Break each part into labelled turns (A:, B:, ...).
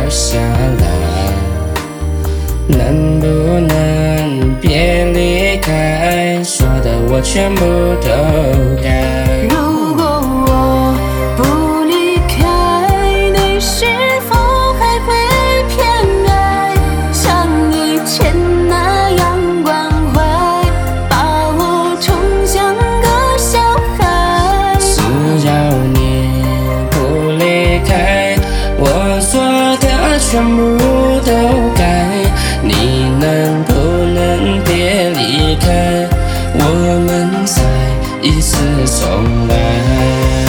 A: 下来？能不能别离开？说的我全部都改。
B: 如果我不离开，你是否还会偏爱？像以前那样关怀，把我宠像个小孩。
A: 只要你不离开，我做的全部都改。你能不能别离开？我们再一次重来。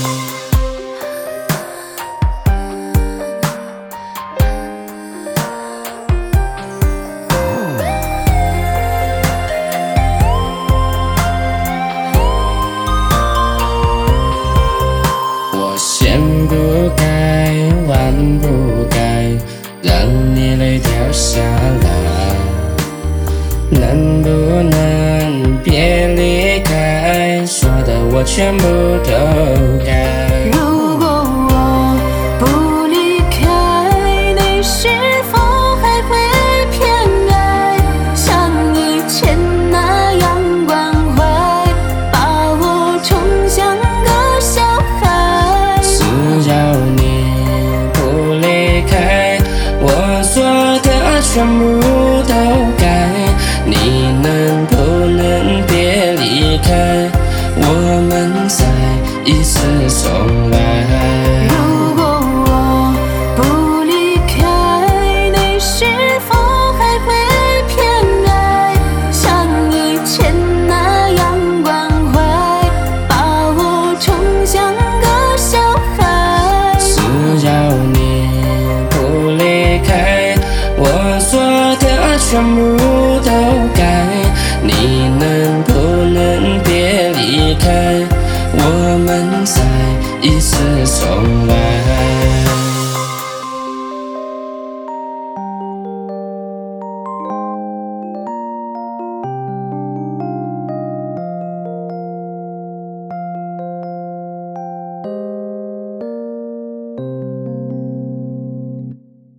A: 我先不改，晚不改，让你泪掉下来。能不能别离开？说的我全部都改。
B: 如果我不离开，你是否还会偏爱？像以前那样关怀，把我宠像个小孩。
A: 只要你不离开，我做的全部都改。你能不能别离开？我们再一次重来。